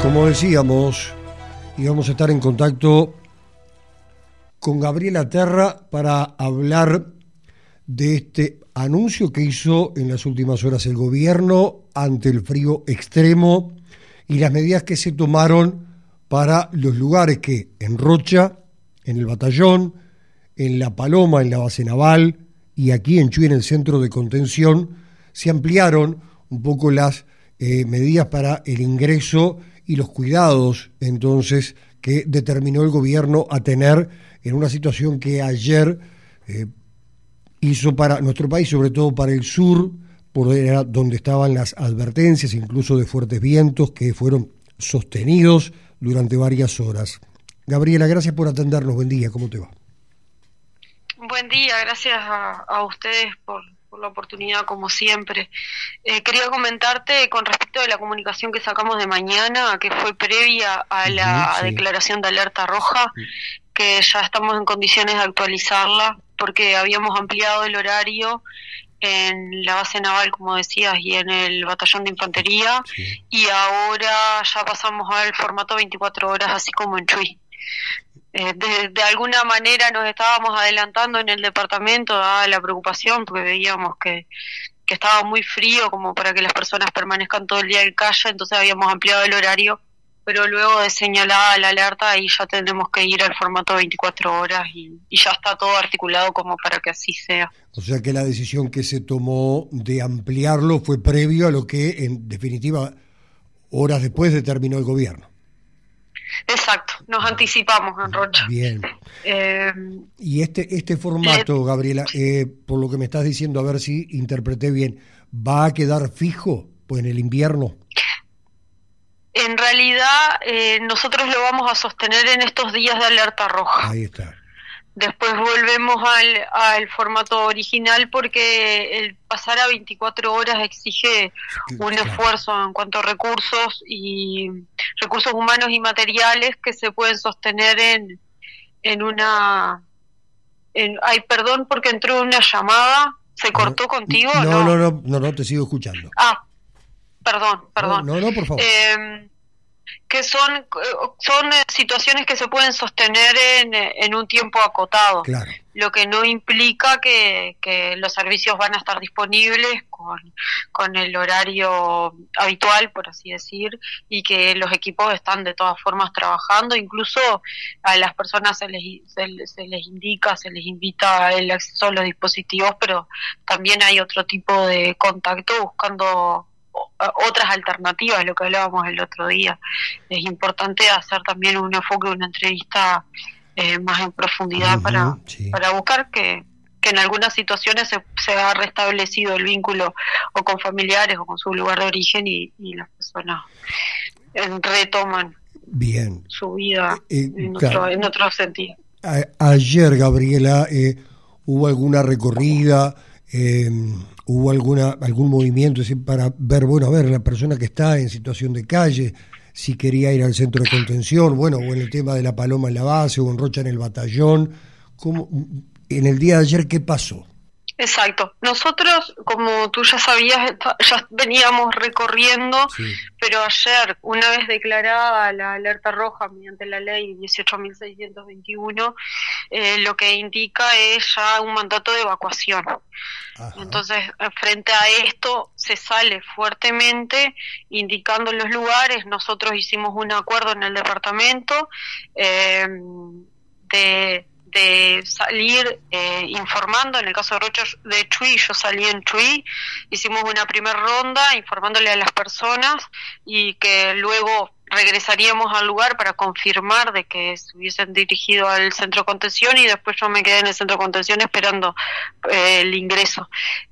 Como decíamos, íbamos a estar en contacto con Gabriela Terra para hablar de este anuncio que hizo en las últimas horas el gobierno ante el frío extremo y las medidas que se tomaron para los lugares que en Rocha, en el Batallón, en La Paloma, en la base naval y aquí en Chuy, en el centro de contención, se ampliaron un poco las medidas para el ingreso y los cuidados, entonces, que determinó el gobierno a tener en una situación que ayer hizo para nuestro país, sobre todo para el sur, por donde estaban las advertencias, incluso de fuertes vientos que fueron sostenidos durante varias horas. Gabriela, gracias por atendernos. Buen día, ¿cómo te va? Buen día, gracias a ustedes por la oportunidad, como siempre. Quería comentarte con respecto de la comunicación que sacamos de mañana, que fue previa a la declaración de alerta roja, que ya estamos en condiciones de actualizarla, porque habíamos ampliado el horario en la base naval, como decías, y en el batallón de infantería, y ahora ya pasamos al formato 24 horas, así como en Chuy. De alguna manera nos estábamos adelantando en el departamento, dada la preocupación, porque veíamos que estaba muy frío como para que las personas permanezcan todo el día en calle, entonces habíamos ampliado el horario, pero luego de señalada la alerta ahí ya tendremos que ir al formato 24 horas y ya está todo articulado como para que así sea. O sea que la decisión que se tomó de ampliarlo fue previo a lo que en definitiva horas después determinó el gobierno. Exacto, nos anticipamos en Rocha. Bien. Y este formato, Gabriela, por lo que me estás diciendo, a ver si interpreté bien, ¿va a quedar fijo pues en el invierno? En realidad, nosotros lo vamos a sostener en estos días de alerta roja. Ahí está. Después volvemos al formato original porque el pasar a 24 horas exige un esfuerzo en cuanto a recursos humanos y materiales que se pueden sostener en una... Ay, perdón porque entró una llamada, ¿se cortó contigo? No, te sigo escuchando. Perdón. No, por favor. Que son situaciones que se pueden sostener en un tiempo acotado, claro. Lo que no implica que los servicios van a estar disponibles con el horario habitual, por así decir, y que los equipos están de todas formas trabajando. Incluso a las personas se les indica, se les invita el acceso a los dispositivos, pero también hay otro tipo de contacto buscando otras alternativas, lo que hablábamos el otro día. Es importante hacer también un enfoque, una entrevista más en profundidad para buscar que en algunas situaciones se ha restablecido el vínculo o con familiares o con su lugar de origen y las personas retoman su vida en otro sentido. Ayer, Gabriela, ¿hubo alguna recorrida? ¿Hubo algún movimiento para ver, la persona que está en situación de calle, si quería ir al centro de contención, o en el tema de La Paloma en la base, o en Rocha en el batallón? ¿Cómo, en el día de ayer, qué pasó? Exacto. Nosotros, como tú ya sabías, ya veníamos recorriendo, pero ayer, una vez declarada la alerta roja mediante la ley 18.621, lo que indica es ya un mandato de evacuación. Ajá. Entonces, frente a esto, se sale fuertemente indicando los lugares. Nosotros hicimos un acuerdo en el departamento de salir informando. En el caso de Rocha de Chuy, yo salí en Chuy, hicimos una primera ronda informándole a las personas y que luego regresaríamos al lugar para confirmar de que se hubiesen dirigido al centro de contención, y después yo me quedé en el centro de contención esperando el ingreso.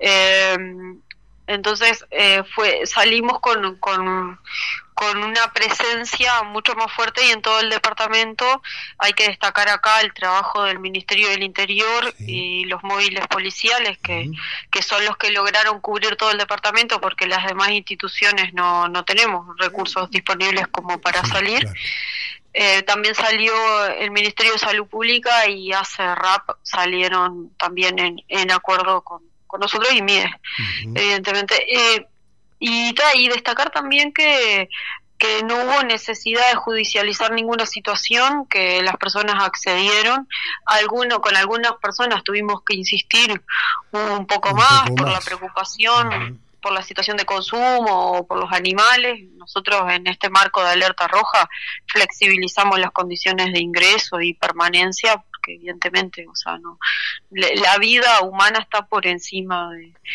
Entonces salimos con una presencia mucho más fuerte, y en todo el departamento hay que destacar acá el trabajo del Ministerio del Interior y los móviles policiales que son los que lograron cubrir todo el departamento, porque las demás instituciones no tenemos recursos disponibles como para salir. Claro. También salió el Ministerio de Salud Pública y ACERAP salieron también en acuerdo con nosotros y MIDE, evidentemente. Y destacar también que que no hubo necesidad de judicializar ninguna situación, que las personas accedieron. Con algunas personas tuvimos que insistir un poco más por la preocupación, por la situación de consumo o por los animales. Nosotros en este marco de alerta roja flexibilizamos las condiciones de ingreso y permanencia, porque evidentemente, o sea, no, la vida humana está por encima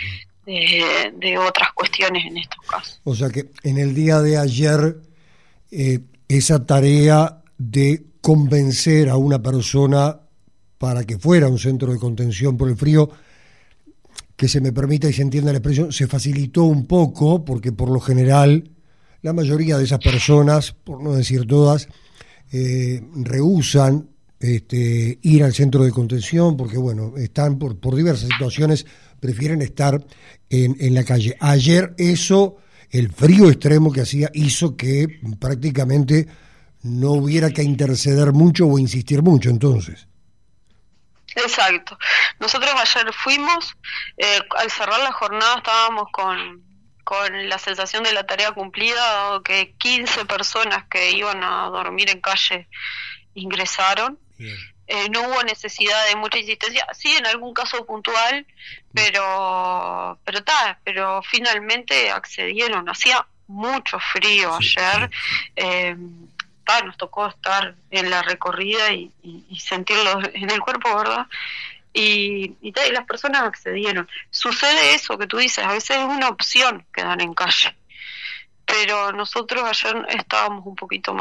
de otras cuestiones en estos casos. O sea que en el día de ayer esa tarea de convencer a una persona para que fuera a un centro de contención por el frío, que se me permita y se entienda la expresión, se facilitó un poco, porque por lo general la mayoría de esas personas, por no decir todas, rehúsan ir al centro de contención porque, bueno, están por diversas situaciones, prefieren estar en la calle. Ayer el frío extremo que hacía, hizo que prácticamente no hubiera que interceder mucho o insistir mucho, entonces. Exacto. Nosotros ayer fuimos, al cerrar la jornada estábamos con la sensación de la tarea cumplida, dado que 15 personas que iban a dormir en calle ingresaron. No hubo necesidad de mucha insistencia, sí en algún caso puntual, pero finalmente accedieron. Hacía mucho frío ayer. Nos tocó estar en la recorrida y sentirlo en el cuerpo, ¿verdad? Y las personas accedieron. Sucede eso que tú dices, a veces es una opción quedar en calle, pero nosotros ayer estábamos un poco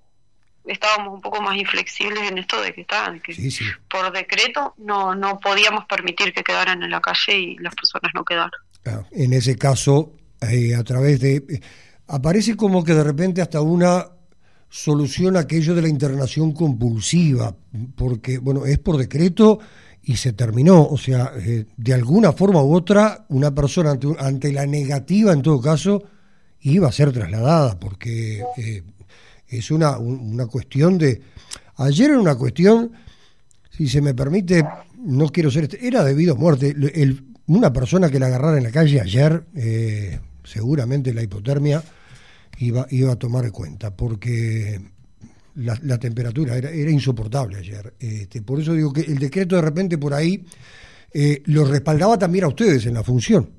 más inflexibles en esto de que por decreto no podíamos permitir que quedaran en la calle y las personas no quedaron. En ese caso, a través de... aparece como que de repente hasta una solución aquello de la internación compulsiva, porque, bueno, es por decreto y se terminó. O sea, de alguna forma u otra, una persona ante la negativa, en todo caso, iba a ser trasladada, porque es una cuestión de... Ayer era una cuestión, si se me permite, no quiero ser... era debido a muerte. Una persona que la agarrara en la calle ayer, seguramente la hipotermia iba a tomar cuenta, porque la temperatura era insoportable ayer. Por eso digo que el decreto de repente por ahí lo respaldaba también a ustedes en la función.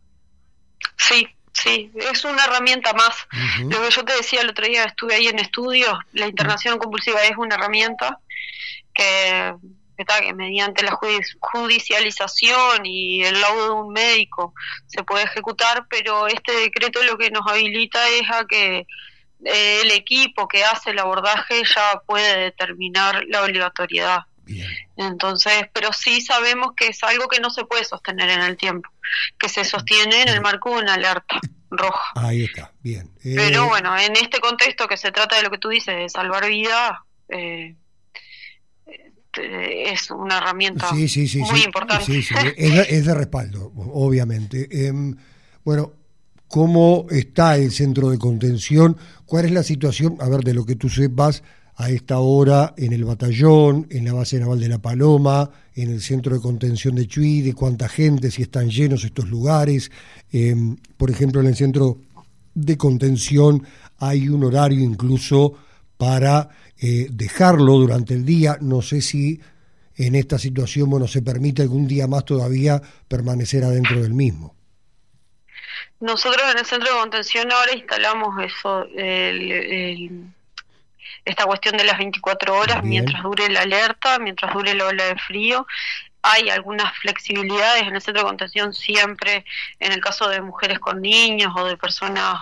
Sí, es una herramienta más. Uh-huh. Lo que yo te decía el otro día, estuve ahí en estudios, la internación compulsiva es una herramienta que mediante la judicialización y el laudo de un médico se puede ejecutar, pero este decreto lo que nos habilita es a que el equipo que hace el abordaje ya puede determinar la obligatoriedad. Bien. Entonces, pero sí sabemos que es algo que no se puede sostener en el tiempo, que se sostiene en el marco de una alerta roja. Ahí está, bien. Pero bueno, en este contexto que se trata de lo que tú dices, de salvar vidas, es una herramienta muy importante. Sí, es de respaldo, obviamente. Bueno, ¿cómo está el centro de contención? ¿Cuál es la situación, a ver, de lo que tú sepas a esta hora en el batallón, en la base naval de La Paloma, en el centro de contención de Chuy, de cuánta gente, si están llenos estos lugares? Por ejemplo, en el centro de contención hay un horario incluso para dejarlo durante el día. No sé si en esta situación, bueno, se permite algún día más todavía permanecer adentro del mismo. Nosotros en el centro de contención ahora instalamos eso, esta cuestión de las 24 horas. Bien. Mientras dure la alerta, mientras dure la ola de frío. Hay algunas flexibilidades en el centro de contención siempre, en el caso de mujeres con niños o de personas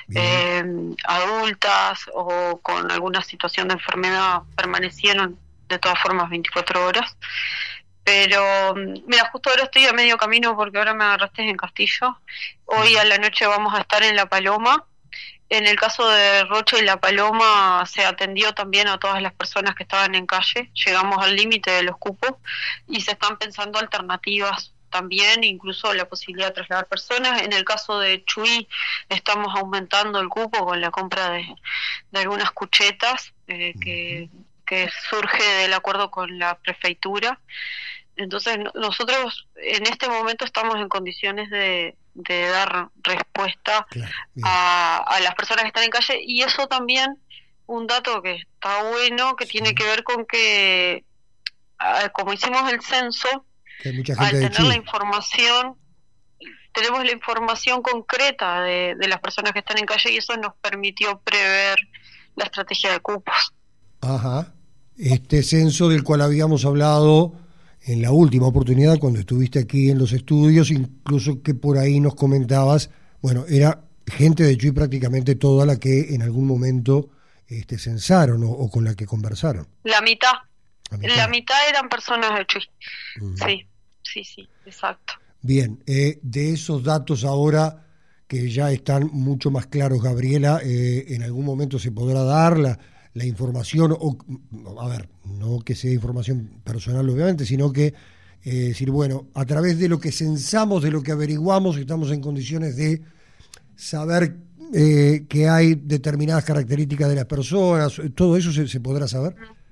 adultas o con alguna situación de enfermedad, permanecieron de todas formas 24 horas. Pero, mira, justo ahora estoy a medio camino porque ahora me agarraste en Castillo. Hoy a la noche vamos a estar en La Paloma. En el caso de Rocha y La Paloma se atendió también a todas las personas que estaban en calle. Llegamos al límite de los cupos y se están pensando alternativas también, incluso la posibilidad de trasladar personas. En el caso de Chuy estamos aumentando el cupo con la compra de algunas cuchetas que surge del acuerdo con la prefeitura. Entonces nosotros en este momento estamos en condiciones de de dar respuesta Claro, a las personas que están en calle. Y eso también, un dato que está bueno, que tiene que ver con que, como hicimos el censo, que hay mucha al gente de tener la Chuy. información, tenemos la información concreta de las personas que están en calle, y eso nos permitió prever la estrategia de cupos. Ajá. Este censo del cual habíamos hablado en la última oportunidad cuando estuviste aquí en los estudios, incluso que por ahí nos comentabas, bueno, era gente de Chuy prácticamente toda la que en algún momento censaron o con la que conversaron. La mitad. La mitad. La mitad eran personas de Chuy. Uh-huh. Sí, exacto. Bien, de esos datos ahora que ya están mucho más claros, Gabriela, en algún momento se podrá dar la información, o a ver, no que sea información personal obviamente, sino que decir, bueno, a través de lo que censamos, de lo que averiguamos, estamos en condiciones de saber que hay determinadas características de las personas, todo eso se podrá saber.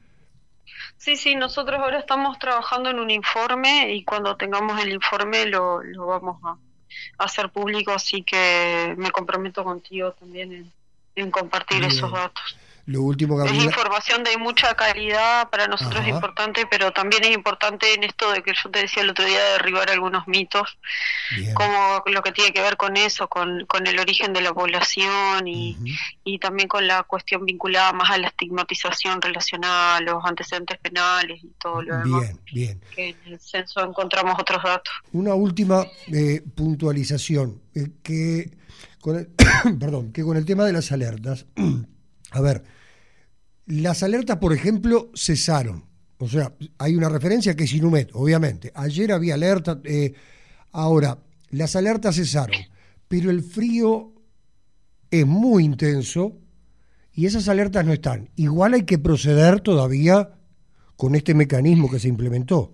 Sí, nosotros ahora estamos trabajando en un informe, y cuando tengamos el informe lo vamos a hacer público, así que me comprometo contigo también en compartir Bien. esos datos. Lo último, Gabriela. Es información de mucha calidad, para nosotros Ajá. es importante, pero también es importante en esto de que yo te decía el otro día, de derribar algunos mitos, Bien. como lo que tiene que ver con eso, con el origen de la población, y, Uh-huh. y también con la cuestión vinculada más a la estigmatización relacionada a los antecedentes penales y todo lo demás. Bien. Que en el censo encontramos otros datos. Una última puntualización, que con el, perdón, que con el tema de las alertas, a ver, las alertas, por ejemplo, cesaron. O sea, hay una referencia que es Inumet, obviamente. Ayer había alerta, ahora, las alertas cesaron, pero el frío es muy intenso y esas alertas no están. Igual hay que proceder todavía con este mecanismo que se implementó.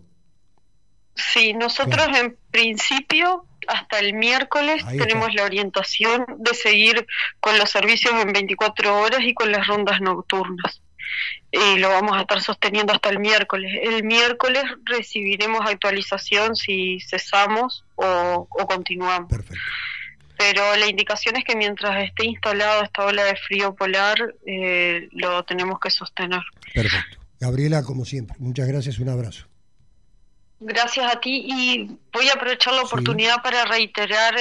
Sí, nosotros en principio hasta el miércoles tenemos la orientación de seguir con los servicios en 24 horas y con las rondas nocturnas. Y lo vamos a estar sosteniendo hasta el miércoles. El miércoles recibiremos actualización si cesamos o continuamos. Perfecto. Pero la indicación es que mientras esté instalada esta ola de frío polar, lo tenemos que sostener. Perfecto. Gabriela, como siempre, muchas gracias, un abrazo. Gracias a ti, y voy a aprovechar la oportunidad para reiterar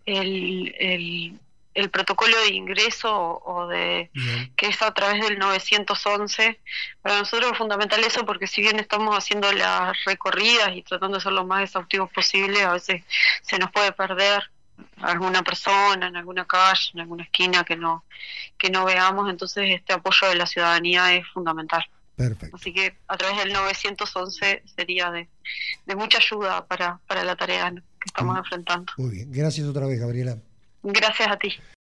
el protocolo de ingreso que es a través del 911. Para nosotros es fundamental eso, porque si bien estamos haciendo las recorridas y tratando de ser lo más exhaustivos posible, a veces se nos puede perder alguna persona en alguna calle, en alguna esquina que no veamos, entonces este apoyo de la ciudadanía es fundamental. Perfecto. Así que a través del 911 sería de mucha ayuda para la tarea que estamos enfrentando. Muy bien, gracias otra vez, Gabriela. Gracias a ti.